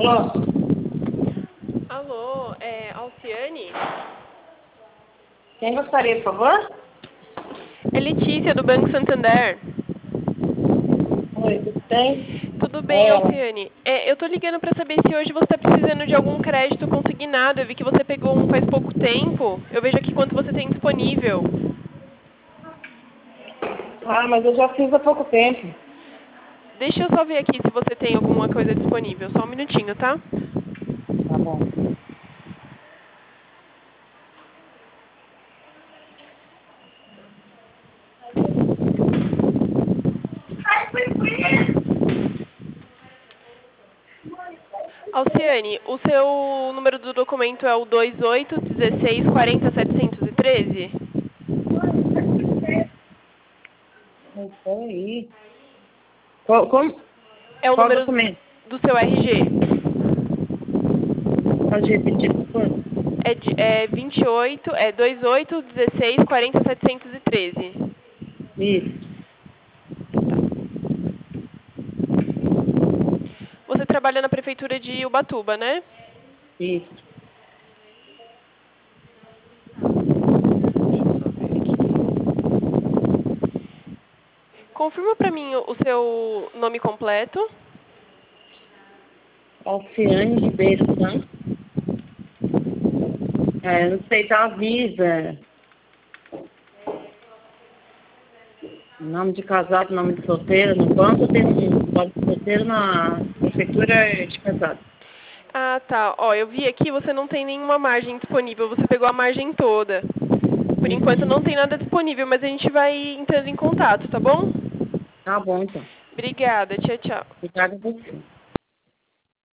Alô? Alô, Alciane? Quem gostaria, por favor? É Letícia, do Banco Santander. Oi, tudo bem? Tudo bem, É ela. Alciane? Eu tô ligando para saber se hoje você está precisando de algum crédito consignado. Eu vi que você pegou um faz pouco tempo. Eu vejo aqui quanto você tem disponível. Ah, mas eu já fiz há pouco tempo. Deixa eu só ver aqui se você tem alguma coisa disponível. Só um minutinho, tá? Tá bom. Alciane, o seu número do documento é o 28 16 40 713? Mas peraí. Como? É o Qual número documento? do seu RG. Pode repetir, por favor? É 28, é 28 16 40 713. Isso, Você trabalha na prefeitura de Ubatuba, né? isso. Deixa eu só ver aqui. Confirma pra mim o seu nome completo. Alciane Ribeiro Santos. Não sei, tá Visa. Nome de casado, nome de solteiro. No banco tem um nome de solteiro, na prefeitura é de casado. Ah, tá. Ó, eu vi aqui, você não tem nenhuma margem disponível. Você pegou a margem toda. Por enquanto Uhum. não tem nada disponível, mas a gente vai entrando em contato, tá bom? Tá bom, então. Obrigada. Tchau, tchau. Obrigada a você.